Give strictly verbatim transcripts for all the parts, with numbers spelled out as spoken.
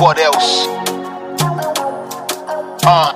what else? Uh,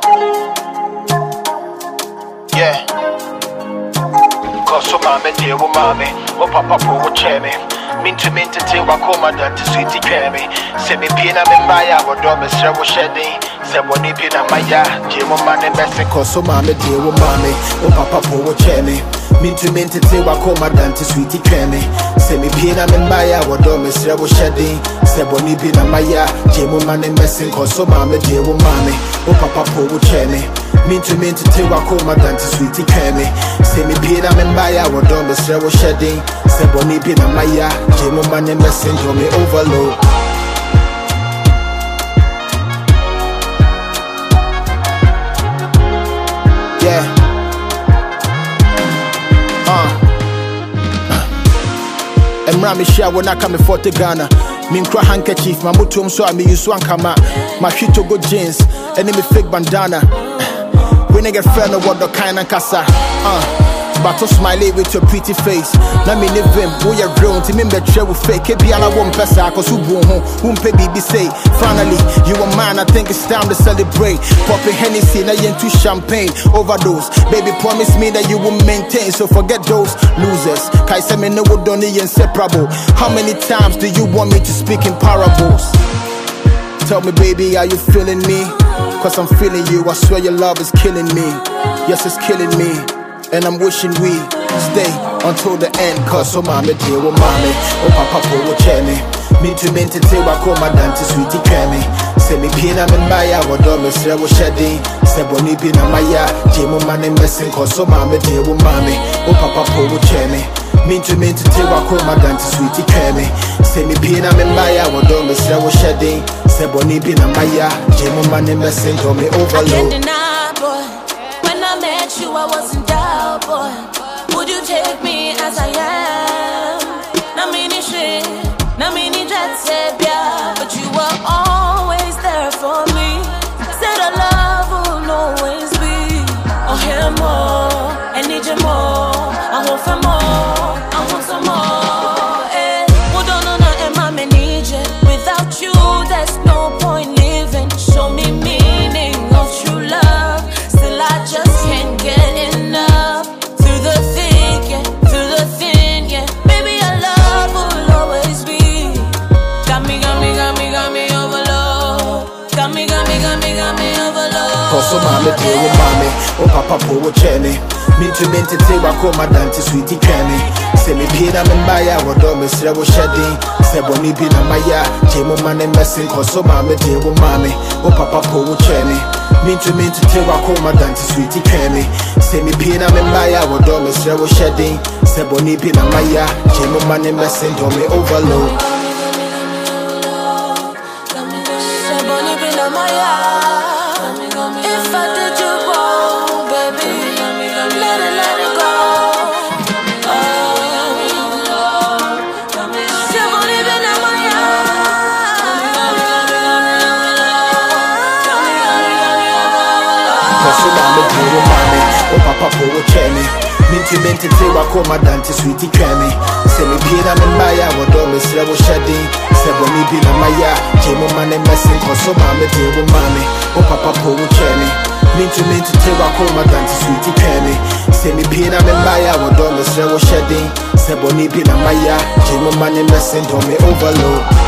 yeah. Cause so mama dear with mommy, oh papa po chemi. Mintu mintu te wa koma dante sweetie creme. Se me pina me baya wa do me sre wo shedding. Se wo ni pina maya, je mo mane best. Cause so mama dear with mommy, oh papa po chemi. Mintu mintu te wa koma dante sweetie creme. Se me pina me baya wa do me sre wo shedding. Se wo ni pina maya, je mo mane best. Cause so mama dear with mommy, oh papa po chemi. Mintu mintu te wa koma dante sweetie creme. Se me pina me baya wa do me sre wo shedding. Se wo ni pina maya, je mo mane best. Do me overload. Yeah. Uh. Emra me share when I come for the Ghana. Min cry handkerchief, my mutum so I me use one kama. My shit to go jeans, and me fake bandana. When I get friend of what the kind of casa. Uh. Battle smiley with your pretty face. Na me live him, we are grown to me betray with fake. Kebi ala one pesa, cause who won't whom pay B B say. Finally, you a man, I think it's time to celebrate. Popping Hennessy, na yen to champagne. Overdose, baby promise me that you will maintain. So forget those losers. Kai say me no would only inseparable. How many times do you want me to speak in parables? Tell me baby, are you feeling me? Cause I'm feeling you, I swear your love is killing me. Yes, it's killing me. And I'm wishing we stay until the end. Cause so mama dear with mommy, oh papa po chemi. Me to me to te wa koma dante sweetie creme. Se me pina me baya wa do me sre wo shedding. Se bo ni pina maya, je mo mane messing. Cause so mama dear with mommy, oh papa po chemi. Me to me to te wa koma dante sweetie creme. Se me pina me baya wa do me sre wo shedding. Se bo ni pina maya, je mo mane messing. Do me overload. I can't deny, boy. When I met you, I wasn't doubt, boy. Would you take me as I am? Na mini shit, na mini jet set, yeah. But you were always there for me. Said our love will always be. Oh, hear more, I need you more. I want for more, I want some more. Eh, well, don't know nothing, mama need you. Without you, there's no point living. Show me meaning of true love. Still, I just can't get enough. Through the thick, yeah, through the thin, yeah. Baby, our love will always be. Got me, got me, got me, got me overload. Got me, got me, got me, got me overload. Cause so mama dear with mommy, oh papa po chemi. Me to me to te wa koma dante sweetie creme. Se me pina me baya wa do me sre wo shedding. Se bo ni pina maya, je mo mane messing. Cause so mama dear with mommy, oh papa po chemi. Me to me to te wa koma dante sweetie creme. Se me pina me baya wa do me sre wo shedding. Se bo ni pina maya, je mo mane messing. Do me overload. If I did you wrong, baby, let it, let it go. Cause so mama dear with mommy, oh papa po chemi. Mintu mintu te wa koma dante sweetie creme. Se me pina me baya wa do me sre wo shedding. Se bo ni pina maya, je mo mane messing. Cause so mama dear with mommy, oh papa po chemi. Mintu mintu te wa koma dante sweetie creme. Se me pina me baya wa do me sre wo shedding. Se bo ni pina maya, je mo mane messing. Do me overload.